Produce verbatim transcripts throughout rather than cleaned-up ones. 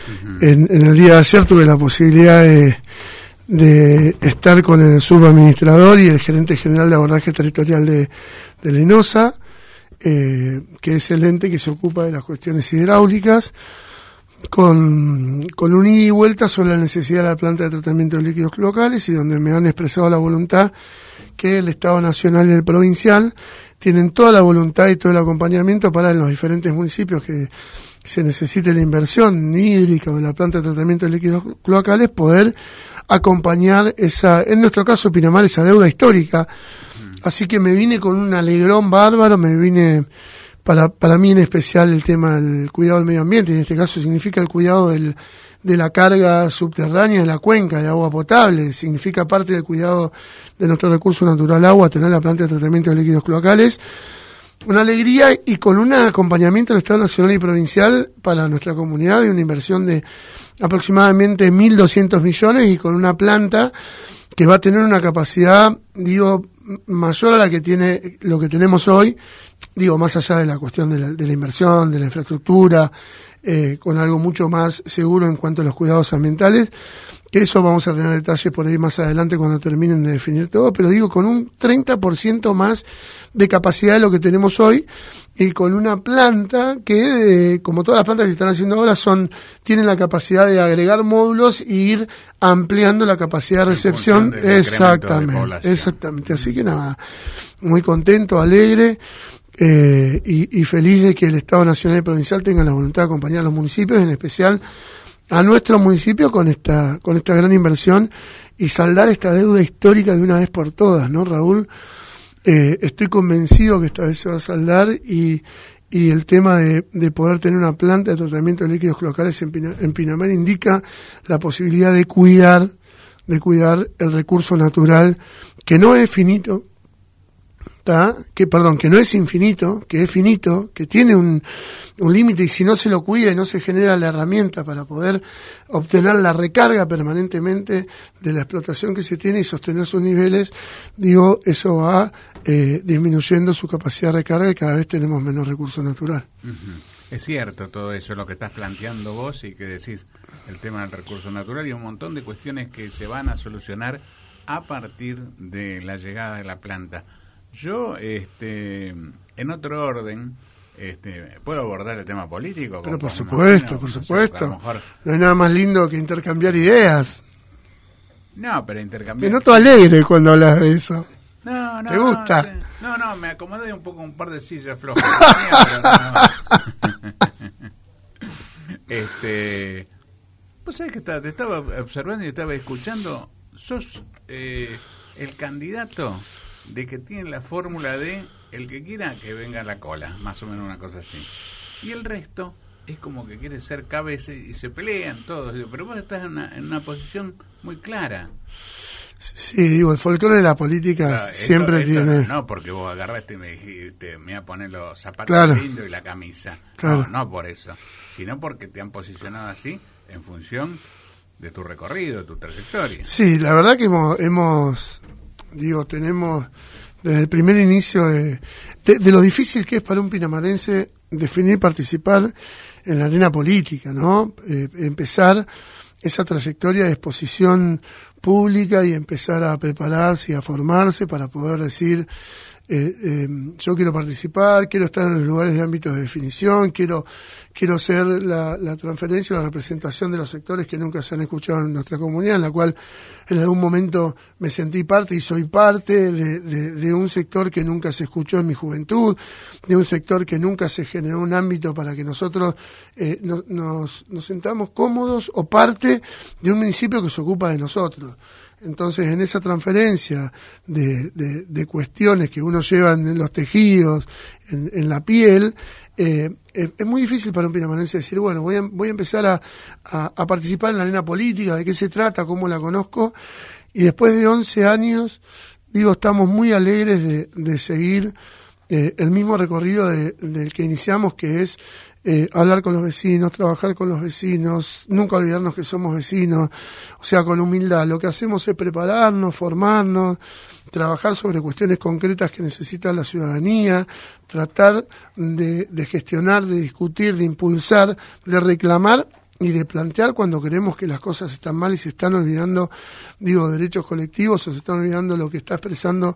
Uh-huh. En, en el día de ayer tuve la posibilidad de, de estar con el subadministrador y el gerente general de abordaje territorial de, de la INOSA, eh, que es el ente que se ocupa de las cuestiones hidráulicas, con, con un ida y vuelta sobre la necesidad de la planta de tratamiento de líquidos locales, y donde me han expresado la voluntad que el Estado Nacional y el provincial tienen toda la voluntad y todo el acompañamiento para en los diferentes municipios que se necesite la inversión hídrica o de la planta de tratamiento de líquidos cloacales, poder acompañar esa, en nuestro caso Pinamar, esa deuda histórica. Así que me vine con un alegrón bárbaro, me vine, para, para mí en especial el tema del cuidado del medio ambiente, y en este caso significa el cuidado del, de la carga subterránea de la cuenca de agua potable, significa parte del cuidado de nuestro recurso natural agua, tener la planta de tratamiento de líquidos cloacales. Una alegría, y con un acompañamiento del Estado Nacional y Provincial para nuestra comunidad de una inversión de aproximadamente mil doscientos millones, y con una planta que va a tener una capacidad, digo, mayor a la que tiene lo que tenemos hoy, digo, más allá de la cuestión de la, de la inversión, de la infraestructura, eh, con algo mucho más seguro en cuanto a los cuidados ambientales, que eso vamos a tener detalles por ahí más adelante cuando terminen de definir todo, pero digo, con un treinta por ciento más de capacidad de lo que tenemos hoy, y con una planta que, eh, como todas las plantas que se están haciendo ahora, son tienen la capacidad de agregar módulos e ir ampliando la capacidad de recepción. Exactamente, de exactamente. Así que nada, muy contento, alegre, eh, y, y feliz de que el Estado Nacional y Provincial tengan la voluntad de acompañar a los municipios, en especial a nuestro municipio, con esta con esta gran inversión, y saldar esta deuda histórica de una vez por todas, ¿no, Raúl? Eh, estoy convencido que esta vez se va a saldar, y, y el tema de, de poder tener una planta de tratamiento de líquidos cloacales en, Pina, en Pinamar indica la posibilidad de cuidar, de cuidar el recurso natural, que no es finito, ¿tá? que perdón, que no es infinito, que es finito, que tiene un, un límite, y si no se lo cuida y no se genera la herramienta para poder obtener la recarga permanentemente de la explotación que se tiene y sostener sus niveles, digo, eso va eh, disminuyendo su capacidad de recarga, y cada vez tenemos menos recurso natural. Uh-huh. Es cierto todo eso, lo que estás planteando vos, y que decís el tema del recurso natural, y un montón de cuestiones que se van a solucionar a partir de la llegada de la planta. Yo, este, en otro orden, este, ¿puedo abordar el tema político? Pero por supuesto, imagino, por supuesto. O sea, mejor... No hay nada más lindo que intercambiar ideas. No, pero intercambiar... Te noto alegre cuando hablas de eso. No, no. ¿Te gusta? No, no, me acomodé un poco un par de sillas flojas. Pero no. este, vos sabés que te estaba observando y estaba escuchando. Sos eh, el candidato de que tiene la fórmula de el que quiera que venga a la cola, más o menos una cosa así. Y el resto es como que quiere ser cabeza y se pelean todos. Pero vos estás en una, en una posición muy clara. Sí, digo, el folclore de la política claro, siempre esto, esto tiene... No, porque vos agarraste y me dijiste, me voy a poner los zapatos claro. lindos y la camisa. Claro. No, no por eso, sino porque te han posicionado así en función de tu recorrido, de tu trayectoria. Sí, la verdad que hemos... hemos digo, tenemos desde el primer inicio de, de, de lo difícil que es para un pinamarense definir participar en la arena política, ¿no? Eh, empezar esa trayectoria de exposición pública y empezar a prepararse y a formarse para poder decir, eh, eh, yo quiero participar, quiero estar en los lugares de ámbitos de definición, quiero quiero ser la, la transferencia, la representación de los sectores que nunca se han escuchado en nuestra comunidad, en la cual en algún momento me sentí parte y soy parte de, de, de un sector que nunca se escuchó en mi juventud, de un sector que nunca se generó un ámbito para que nosotros eh, no, nos, nos sentamos cómodos o parte de un municipio que se ocupa de nosotros. Entonces, en esa transferencia de, de, de cuestiones que uno lleva en los tejidos, en, en la piel, eh, es, es muy difícil para un pinamarense decir, bueno, voy a, voy a empezar a, a, a participar en la arena política, de qué se trata, cómo la conozco, y después de once años, digo, estamos muy alegres de, de seguir eh, el mismo recorrido de, del que iniciamos, que es Eh, hablar con los vecinos, trabajar con los vecinos, nunca olvidarnos que somos vecinos, o sea, con humildad. Lo que hacemos es prepararnos, formarnos, trabajar sobre cuestiones concretas que necesita la ciudadanía, tratar de, de gestionar, de discutir, de impulsar, de reclamar y de plantear cuando creemos que las cosas están mal y se están olvidando, digo, derechos colectivos, o se están olvidando lo que está expresando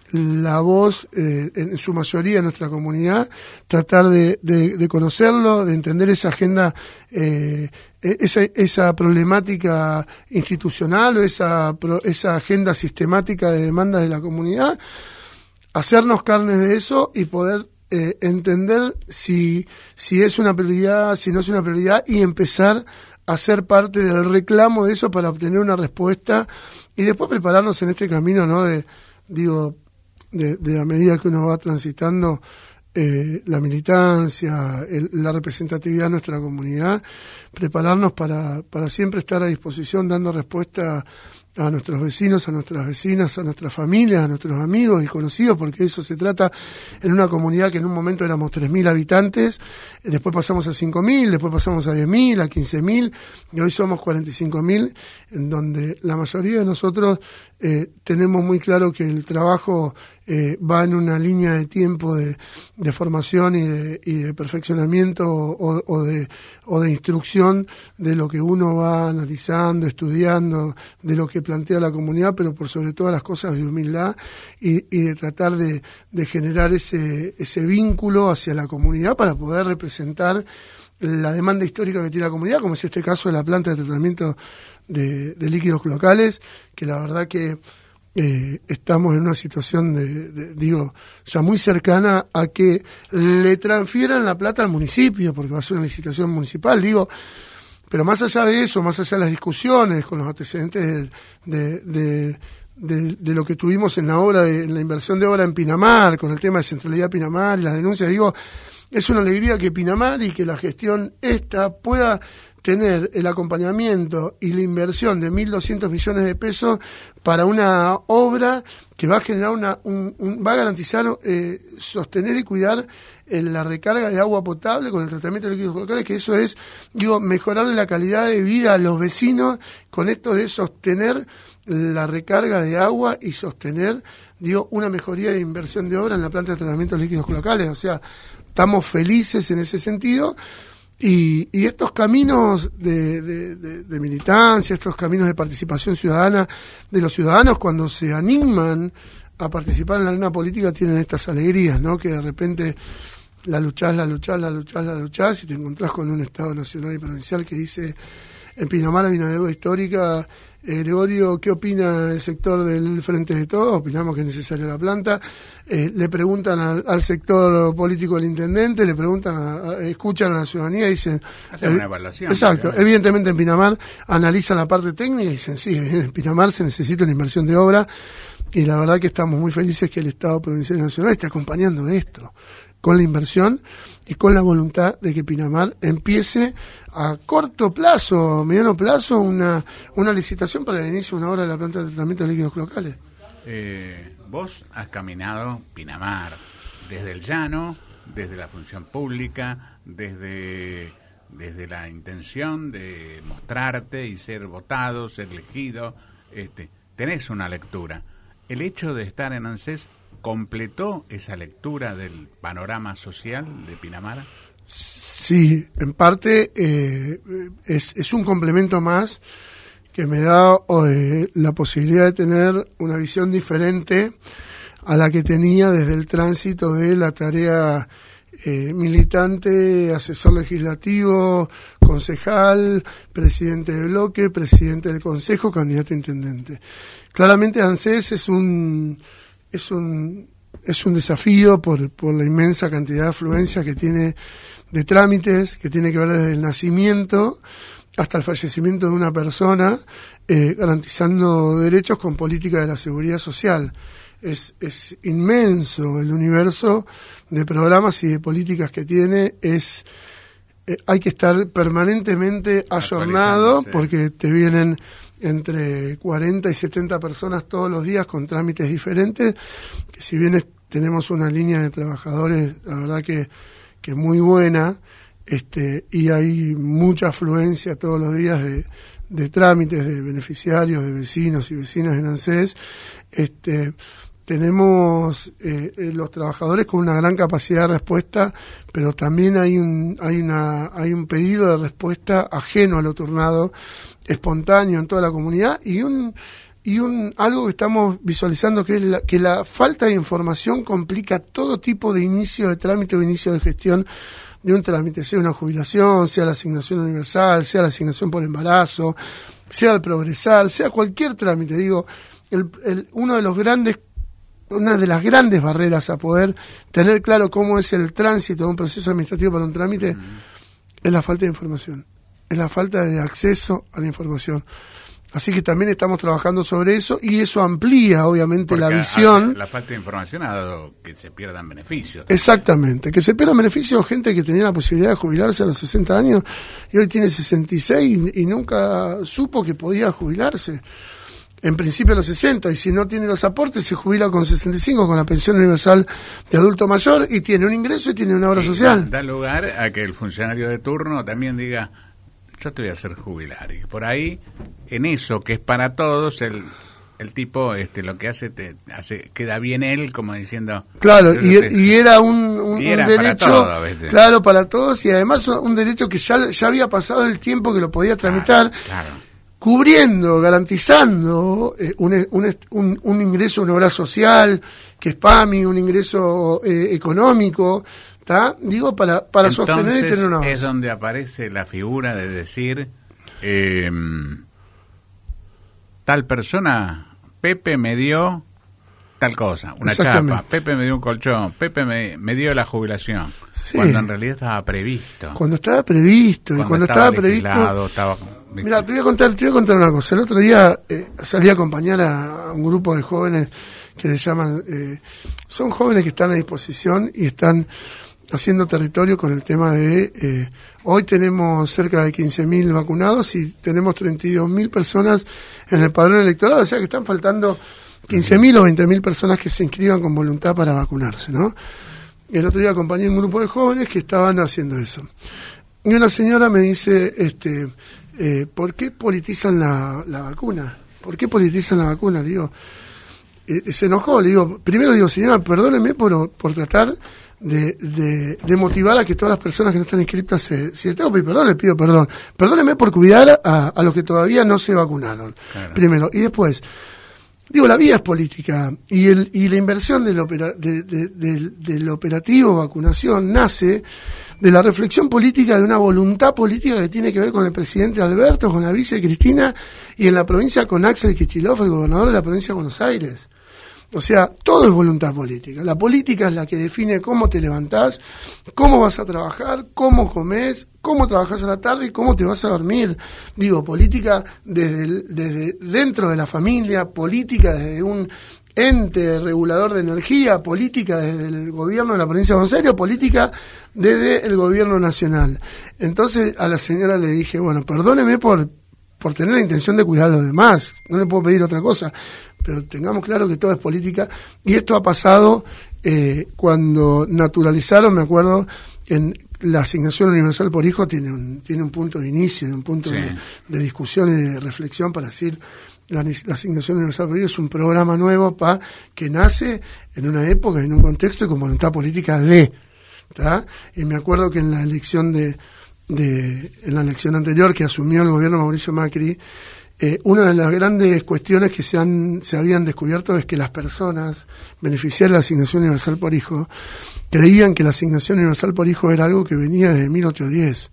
la voz eh, en su mayoría de nuestra comunidad, tratar de, de, de conocerlo, de entender esa agenda, eh, esa, esa problemática institucional o esa, esa agenda sistemática de demandas de la comunidad, hacernos carnes de eso y poder Eh, entender si, si es una prioridad, si no es una prioridad, y empezar a ser parte del reclamo de eso para obtener una respuesta y después prepararnos en este camino, ¿no? De, digo, de, de a medida que uno va transitando eh, la militancia, el, la representatividad de nuestra comunidad, prepararnos para, para siempre estar a disposición dando respuesta a nuestros vecinos, a nuestras vecinas, a nuestras familias, a nuestros amigos y conocidos, porque de eso se trata en una comunidad que en un momento éramos tres mil habitantes, después pasamos a cinco mil, después pasamos a diez mil, a quince mil, y hoy somos cuarenta y cinco mil, en donde la mayoría de nosotros eh, tenemos muy claro que el trabajo eh, va en una línea de tiempo de, de formación y de, y de perfeccionamiento o, o, de, o de instrucción de lo que uno va analizando, estudiando, de lo que plantea la comunidad, pero por sobre todas las cosas de humildad y, y de tratar de, de generar ese, ese vínculo hacia la comunidad para poder representar la demanda histórica que tiene la comunidad, como es este caso de la planta de tratamiento de, de líquidos cloacales, que la verdad que eh, estamos en una situación de, de, digo, ya muy cercana a que le transfieran la plata al municipio, porque va a ser una licitación municipal, digo. Pero más allá de eso, más allá de las discusiones con los antecedentes de, de, de, de lo que tuvimos en la obra, de, en la inversión de obra en Pinamar, con el tema de centralidad Pinamar y las denuncias, digo, es una alegría que Pinamar y que la gestión esta pueda tener el acompañamiento y la inversión de mil doscientos millones de pesos para una obra que va a generar una, un, un, va a garantizar eh, sostener y cuidar eh, la recarga de agua potable con el tratamiento de líquidos locales, que eso es, digo, mejorarle la calidad de vida a los vecinos con esto de sostener la recarga de agua y sostener, digo, una mejoría de inversión de obra en la planta de tratamiento de líquidos locales. O sea, estamos felices en ese sentido. Y, y estos caminos de, de, de, de militancia, estos caminos de participación ciudadana de los ciudadanos cuando se animan a participar en la arena política tienen estas alegrías, ¿no? Que de repente la luchás, la luchás, la luchás, la luchás y te encontrás con un Estado nacional y provincial que dice: en Pinamar hay una deuda histórica. Eh, Gregorio, ¿qué opina el sector del Frente de Todos? Opinamos que es necesaria la planta. Eh, le preguntan al, al sector político del intendente, le preguntan, a, a, escuchan a la ciudadanía y dicen... Hacen eh, una evaluación. Exacto. Obviamente. Evidentemente en Pinamar analizan la parte técnica y dicen, sí, en Pinamar se necesita una inversión de obra, y la verdad que estamos muy felices que el Estado provincial y nacional esté acompañando esto, con la inversión y con la voluntad de que Pinamar empiece a corto plazo, mediano plazo, una, una licitación para el inicio de una obra de la planta de tratamiento de líquidos locales. Eh, vos has caminado Pinamar desde el llano, desde la función pública, desde, desde la intención de mostrarte y ser votado, ser elegido. Este, tenés una lectura. El hecho de estar en ANSES ¿completó esa lectura del panorama social de Pinamar? Sí, en parte eh, es, es un complemento más que me da eh, la posibilidad de tener una visión diferente a la que tenía desde el tránsito de la tarea eh, militante, asesor legislativo, concejal, presidente de bloque, presidente del consejo, candidato a intendente. Claramente ANSES es un... Es un, es un desafío por, por la inmensa cantidad de afluencia que tiene de trámites, que tiene que ver desde el nacimiento hasta el fallecimiento de una persona, eh, garantizando derechos con política de la seguridad social. Es, es inmenso el universo de programas y de políticas que tiene. Es eh, hay que estar permanentemente ayornado, sí, porque te vienen entre cuarenta y setenta personas todos los días con trámites diferentes, que si bien es, tenemos una línea de trabajadores, la verdad que, que muy buena, este, y hay mucha afluencia todos los días de, de trámites de beneficiarios, de vecinos y vecinas en ANSES, este, tenemos eh, eh, los trabajadores con una gran capacidad de respuesta, pero también hay un hay una hay un pedido de respuesta ajeno a lo turnado, espontáneo en toda la comunidad, y un y un algo que estamos visualizando, que es la, que la falta de información complica todo tipo de inicio de trámite o inicio de gestión de un trámite, sea una jubilación, sea la asignación universal, sea la asignación por embarazo, sea el progresar, sea cualquier trámite. Digo, el, el, uno de los grandes una de las grandes barreras a poder tener claro cómo es el tránsito de un proceso administrativo para un trámite, mm. es la falta de información, es la falta de acceso a la información. Así que también estamos trabajando sobre eso, y eso amplía obviamente Porque la visión. A, la falta de información ha dado que se pierdan beneficios. Exactamente, que se pierdan beneficios, gente que tenía la posibilidad de jubilarse a los sesenta años y hoy tiene sesenta y seis y, y nunca supo que podía jubilarse. En principio a los sesenta, y si no tiene los aportes se jubila con sesenta y cinco con la pensión universal de adulto mayor, y tiene un ingreso y tiene una obra y social. Da, da lugar a que el funcionario de turno también diga, yo te voy a hacer jubilar, y por ahí, en eso que es para todos, el el tipo este lo que hace te hace queda bien él, como diciendo, claro, y, te, y era un, un, y era un derecho para todo, claro, para todos, y además un derecho que ya, ya había pasado el tiempo que lo podía tramitar. Claro, claro. Cubriendo, garantizando eh, un, un, un, un ingreso, una obra social, que es P A M I, un ingreso eh, económico, ¿tá? Digo, para, para Entonces, sostener y tener una base. Es donde aparece la figura de decir, eh, tal persona, Pepe me dio tal cosa, una chapa, Pepe me dio un colchón, Pepe me, me dio la jubilación, sí. Cuando en realidad estaba previsto. Cuando estaba previsto, cuando, y cuando estaba, estaba previsto... Estaba... Mira, te voy a contar, te voy a contar una cosa. El otro día eh, salí a acompañar a, a un grupo de jóvenes que se llaman, eh, son jóvenes que están a disposición y están haciendo territorio con el tema de, eh, hoy tenemos cerca de quince mil vacunados y tenemos treinta y dos mil personas en el padrón electoral, o sea que están faltando quince mil o veinte mil personas que se inscriban con voluntad para vacunarse, ¿no? Y el otro día acompañé a un grupo de jóvenes que estaban haciendo eso. Y una señora me dice, este... Eh, ¿por qué politizan la, la vacuna? ¿Por qué politizan la vacuna? Le digo, eh, se enojó, le digo, primero le digo, señora, perdóneme por, por tratar de, de, de motivar a que todas las personas que no están inscritas se, si le tengo que pedir perdón, le pido perdón. Perdóneme por cuidar a, a los que todavía no se vacunaron. Claro. Primero. Y después, digo, la vida es política, y el y la inversión del, opera, de, de, de, del operativo vacunación nace de la reflexión política, de una voluntad política que tiene que ver con el presidente Alberto, con la vice Cristina, y en la provincia con Axel Kicillof, el gobernador de la provincia de Buenos Aires. O sea, todo es voluntad política. La política es la que define cómo te levantás, cómo vas a trabajar, cómo comés, cómo trabajás a la tarde y cómo te vas a dormir. Digo, política desde, el, desde dentro de la familia, política desde un ente regulador de energía, política desde el gobierno de la provincia de Buenos Aires, política desde el gobierno nacional. Entonces a la señora le dije, bueno, perdóneme por, por tener la intención de cuidar a los demás, no le puedo pedir otra cosa, pero tengamos claro que todo es política, y esto ha pasado eh, cuando naturalizaron, me acuerdo, en la asignación universal por hijo tiene un, tiene un punto de inicio, un punto sí. de, de discusión y de reflexión para decir, La, la asignación universal por hijo es un programa nuevo pa, que nace en una época, en un contexto y con voluntad política de, ¿tá? Y me acuerdo que en la elección de, de en la elección anterior que asumió el gobierno Mauricio Macri, eh, una de las grandes cuestiones que se han se habían descubierto es que las personas beneficiarias de la asignación universal por hijo creían que la asignación universal por hijo era algo que venía desde mil ochocientos diez.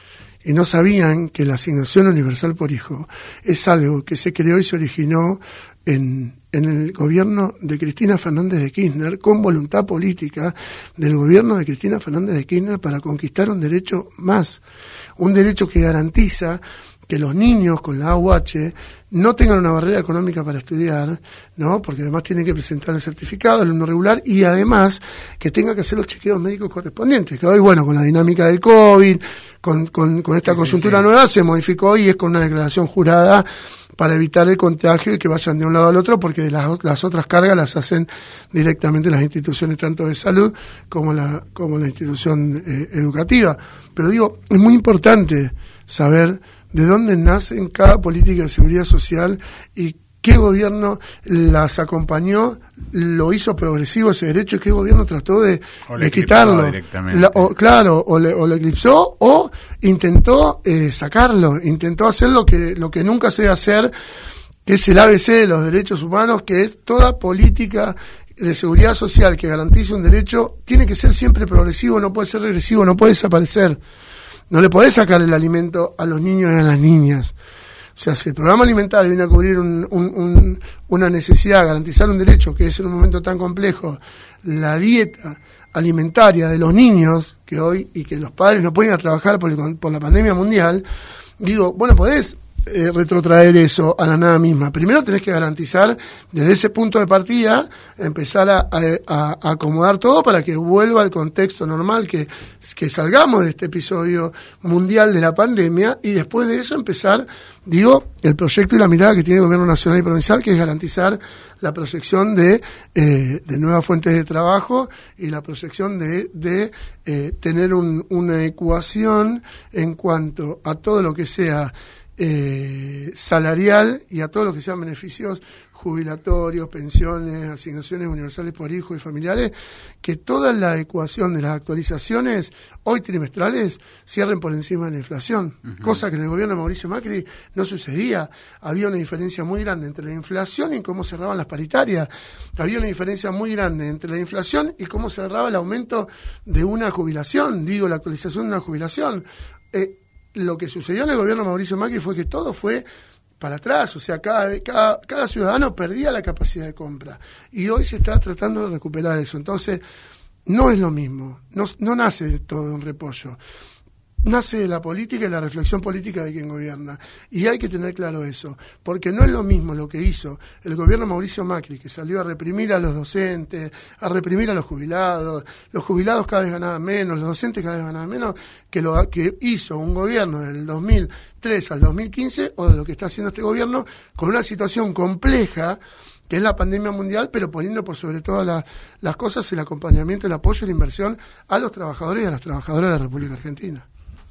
Y no sabían que la asignación universal por hijo es algo que se creó y se originó en, en el gobierno de Cristina Fernández de Kirchner, con voluntad política del gobierno de Cristina Fernández de Kirchner para conquistar un derecho más, un derecho que garantiza que los niños con la A U H no tengan una barrera económica para estudiar, ¿no? Porque además tienen que presentar el certificado, el alumno regular, y además que tengan que hacer los chequeos médicos correspondientes, que hoy, bueno, con la dinámica del COVID, con, con, con esta sí, coyuntura sí, sí. nueva, se modificó y es con una declaración jurada para evitar el contagio y que vayan de un lado al otro, porque las, las otras cargas las hacen directamente las instituciones tanto de salud como la, como la institución eh, educativa. Pero digo, es muy importante saber de dónde nace en cada política de seguridad social y ¿Qué gobierno las acompañó, lo hizo progresivo ese derecho? ¿Qué gobierno trató de, de quitarlo? La, o, claro, o le, o le eclipsó o intentó eh, sacarlo, intentó hacer lo que, lo que nunca se debe hacer, que es el A B C de los derechos humanos, que es toda política de seguridad social que garantice un derecho, tiene que ser siempre progresivo, no puede ser regresivo, no puede desaparecer. No le podés sacar el alimento a los niños y a las niñas. O sea, si el programa alimentario viene a cubrir un, un, un, una necesidad, garantizar un derecho, que es en un momento tan complejo, la dieta alimentaria de los niños, que hoy, y que los padres no pueden ir a trabajar por, el, por la pandemia mundial, digo, bueno, podés eh, retrotraer eso a la nada misma. Primero tenés que garantizar, desde ese punto de partida, empezar a, a, a acomodar todo para que vuelva al contexto normal, que, que salgamos de este episodio mundial de la pandemia, y después de eso empezar, digo, el proyecto y la mirada que tiene el gobierno nacional y provincial, que es garantizar la proyección de, eh, de nuevas fuentes de trabajo y la proyección de, de eh, tener un, una ecuación en cuanto a todo lo que sea eh, salarial y a todo lo que sean beneficios jubilatorios, pensiones, asignaciones universales por hijos y familiares, que toda la ecuación de las actualizaciones hoy trimestrales cierren por encima de la inflación, uh-huh. cosa que en el gobierno de Mauricio Macri no sucedía. Había una diferencia muy grande entre la inflación y cómo cerraban las paritarias. Había una diferencia muy grande entre la inflación y cómo cerraba el aumento de una jubilación, digo, la actualización de una jubilación. Eh, lo que sucedió en el gobierno de Mauricio Macri fue que todo fue para atrás, o sea, cada, cada, cada ciudadano perdía la capacidad de compra, y hoy se está tratando de recuperar eso. Entonces, no es lo mismo, no, no nace de todo de un repollo, nace de la política y la reflexión política de quien gobierna, y hay que tener claro eso, porque no es lo mismo lo que hizo el gobierno de Mauricio Macri, que salió a reprimir a los docentes, a reprimir a los jubilados, los jubilados cada vez ganaban menos, los docentes cada vez ganaban menos, que lo que hizo un gobierno del dos mil tres al dos mil quince, o de lo que está haciendo este gobierno, con una situación compleja, que es la pandemia mundial, pero poniendo por sobre todas la, las cosas el acompañamiento, el apoyo y la inversión a los trabajadores y a las trabajadoras de la República Argentina.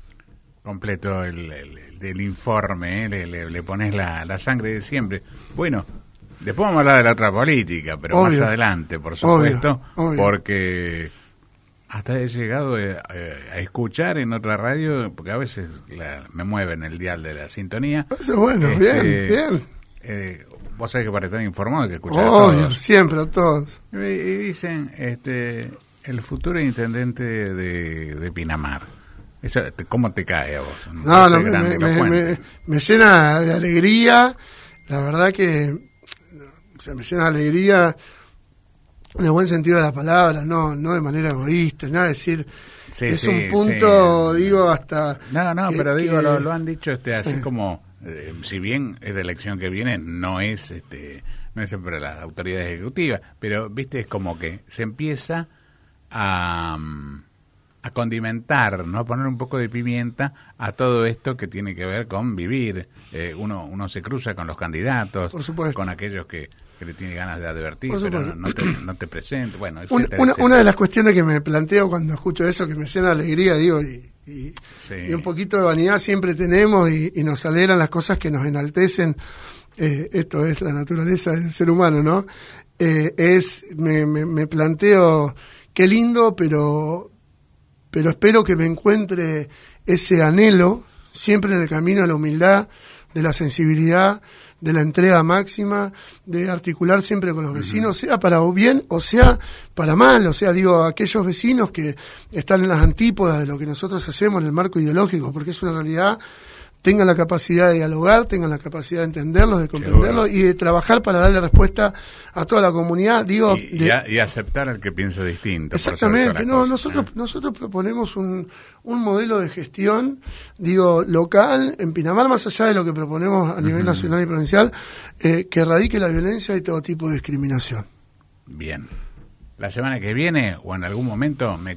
Completo el, el, el del informe, ¿eh? le, le, le pones la, la sangre de siempre. Bueno, después vamos a hablar de la otra política, pero obvio, más adelante, por supuesto, obvio, obvio. Porque hasta he llegado a, a escuchar en otra radio, porque a veces la, me mueven el dial de la sintonía. Eso es bueno, este, bien, bien. Eh, vos sabés que para estar informado hay que escuchar obvio, a todos. Siempre a todos. Y, y dicen, este, el futuro intendente de, de Pinamar. Eso, ¿cómo te cae a vos? No, no, me, me, me, me llena de alegría, la verdad que o sea, me llena de alegría en el buen sentido de la palabra, no no de manera egoísta, nada de decir, sí, es sí, un punto, sí. digo, hasta... No, no, que, pero digo, que, lo, lo han dicho este sí. así como, eh, si bien es la elección que viene, no es este no es siempre la autoridad ejecutiva, pero, viste, es como que se empieza a... a condimentar, ¿no? A poner un poco de pimienta a todo esto que tiene que ver con vivir. Eh, uno uno se cruza con los candidatos, por supuesto, con aquellos que, que le tiene ganas de advertir, pero no, no te, no te presenta. Bueno, etcétera, una, etcétera. Una de las cuestiones que me planteo cuando escucho eso, que me llena de alegría, digo, y, y, sí. y un poquito de vanidad siempre tenemos, y, y nos alegran las cosas que nos enaltecen. Eh, esto es la naturaleza del ser humano, ¿no? Eh, es, me, me, me planteo, qué lindo, pero... pero espero que me encuentre ese anhelo siempre en el camino de la humildad, de la sensibilidad, de la entrega máxima, de articular siempre con los vecinos, uh-huh. sea para bien o sea para mal, o sea, digo, aquellos vecinos que están en las antípodas de lo que nosotros hacemos en el marco ideológico, porque es una realidad, tengan la capacidad de dialogar, tengan la capacidad de entenderlos, de comprenderlos y de trabajar para darle respuesta a toda la comunidad, digo, y, de, y, a, y aceptar al que piense distinto. Exactamente, no, cosas, nosotros ¿eh? nosotros proponemos un, un modelo de gestión, digo, local en Pinamar, más allá de lo que proponemos a nivel uh-huh. nacional y provincial, eh, que erradique la violencia y todo tipo de discriminación. Bien. La semana que viene o en algún momento me